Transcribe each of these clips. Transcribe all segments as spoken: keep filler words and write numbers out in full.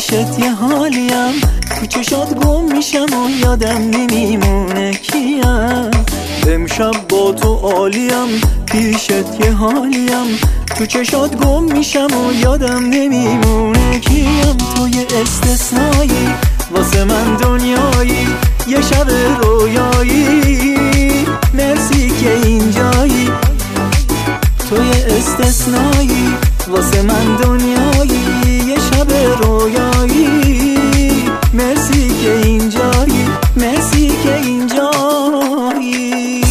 پیشت یه حالیم، تو چشات گم میشم و یادم نمیمونه کیم. امشب با تو عالیم، پیشت یه حالیم، تو چشات گم میشم و یادم نمیمونه کیم. تو یه استثنایی واسه من دنیایی، یه شب رویایی، مرسی که اینجایی. تو یه استثنایی واسه من دنیایی، یه شب رویایی، مرسی که اینجایی، مرسی که اینجایی.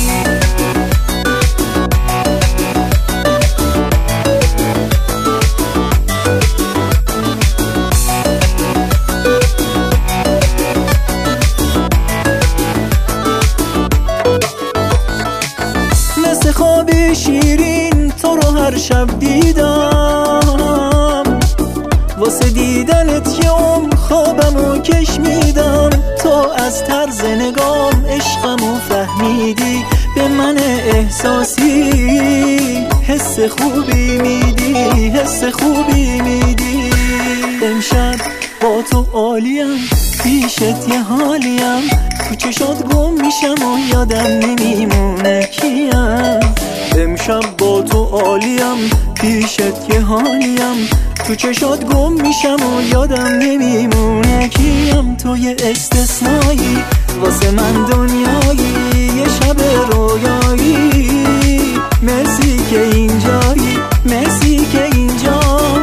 مثل خواب شیرین تو رو هر شب دیدم، واسه دیدنت یه عمر خوابمو کش میدم. تو از طرز نگام عشقمو فهمیدی، به من احساسی حس خوبی میدی، حس خوبی میدی. امشب با تو عالیم، پیشت یه حالیم، تو چشات گم میشم و یادم نمیمونه کیم. امشب با تو عالیم، پیشت یه حالیم، تو چشات گم میشم و یادم نمیمونه کیم. تو یه استثنایی واسه من دنیایی، یه شب رویایی، مرسی که اینجایی، مرسی که اینجایی.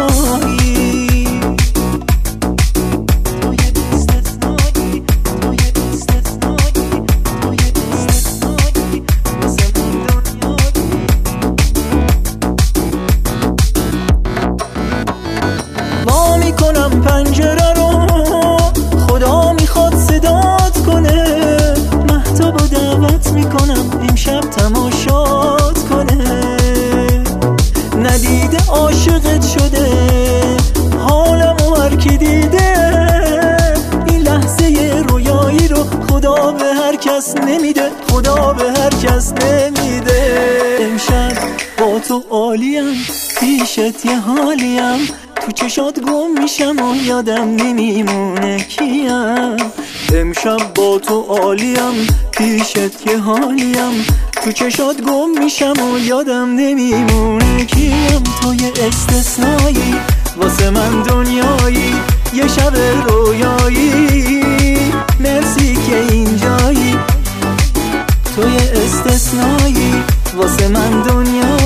وا میکنم پنجره رو، خدا میخواد صدات کنه، مهتابو دعوت میکنم امشب تماشات کنه. ندیده عاشقت شده، حالمو هر کی دیده، این لحظه رویایی رو خدا به هر کس نمیده، خدا به هر کس نمیده. امشب با تو عالیم، پیشت یه حالیم، تو چشات گم میشم و یادم نمیمونه کیم. امشب با تو عالیم، پیشت یه حالیم، تو چشات گم میشم و یادم نمیمونه کیم. تو یه استثنایی واسه من دنیایی، یه شب رویایی، مرسی که اینجایی. تو یه استثنایی واسه من دنیایی،